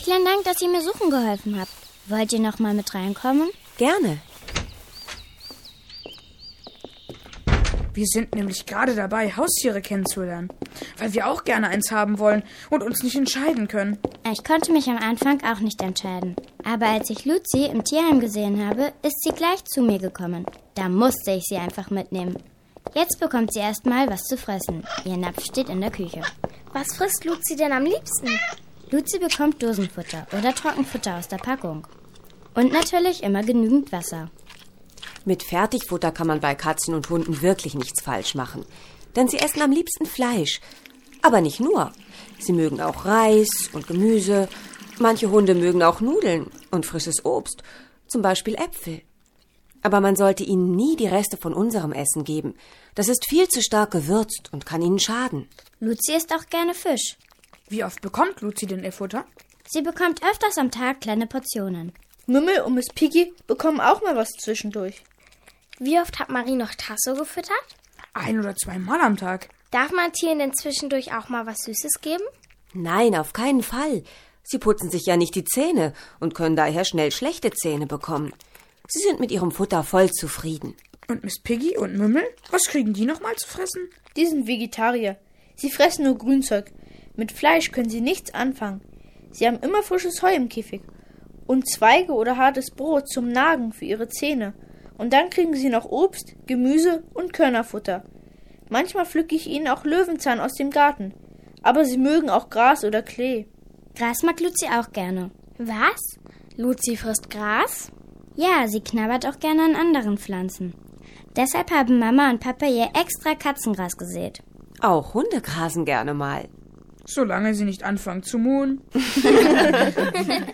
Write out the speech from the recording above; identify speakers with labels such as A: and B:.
A: Vielen Dank, dass ihr mir suchen geholfen habt. Wollt ihr noch mal mit reinkommen?
B: Gerne.
C: Wir sind nämlich gerade dabei, Haustiere kennenzulernen, weil wir auch gerne eins haben wollen und uns nicht entscheiden können.
A: Ich konnte mich am Anfang auch nicht entscheiden. Aber als ich Luzi im Tierheim gesehen habe, ist sie gleich zu mir gekommen. Da musste ich sie einfach mitnehmen. Jetzt bekommt sie erstmal was zu fressen. Ihr Napf steht in der Küche.
D: Was frisst Luzi denn am liebsten?
A: Luzi bekommt Dosenfutter oder Trockenfutter aus der Packung. Und natürlich immer genügend Wasser.
B: Mit Fertigfutter kann man bei Katzen und Hunden wirklich nichts falsch machen. Denn sie essen am liebsten Fleisch. Aber nicht nur. Sie mögen auch Reis und Gemüse. Manche Hunde mögen auch Nudeln und frisches Obst. Zum Beispiel Äpfel. Aber man sollte ihnen nie die Reste von unserem Essen geben. Das ist viel zu stark gewürzt und kann ihnen schaden.
A: Luzi isst auch gerne Fisch.
C: Wie oft bekommt Luzi denn ihr Futter?
A: Sie bekommt öfters am Tag kleine Portionen.
E: Mümmel und Miss Piggy bekommen auch mal was zwischendurch.
D: Wie oft hat Marie noch Tasso gefüttert?
C: 1 oder 2 Mal am Tag.
D: Darf man Tieren denn zwischendurch auch mal was Süßes geben?
B: Nein, auf keinen Fall. Sie putzen sich ja nicht die Zähne und können daher schnell schlechte Zähne bekommen. Sie sind mit ihrem Futter voll zufrieden.
C: Und Miss Piggy und Mümmel? Was kriegen die noch mal zu fressen?
E: Die sind Vegetarier. Sie fressen nur Grünzeug. Mit Fleisch können sie nichts anfangen. Sie haben immer frisches Heu im Käfig. Und Zweige oder hartes Brot zum Nagen für ihre Zähne. Und dann kriegen sie noch Obst, Gemüse und Körnerfutter. Manchmal pflücke ich ihnen auch Löwenzahn aus dem Garten. Aber sie mögen auch Gras oder Klee.
A: Gras mag Luzi auch gerne.
D: Was? Luzi frisst Gras?
A: Ja, sie knabbert auch gerne an anderen Pflanzen. Deshalb haben Mama und Papa ihr extra Katzengras gesät.
B: Auch Hunde grasen gerne mal.
C: Solange sie nicht anfangen zu muhen.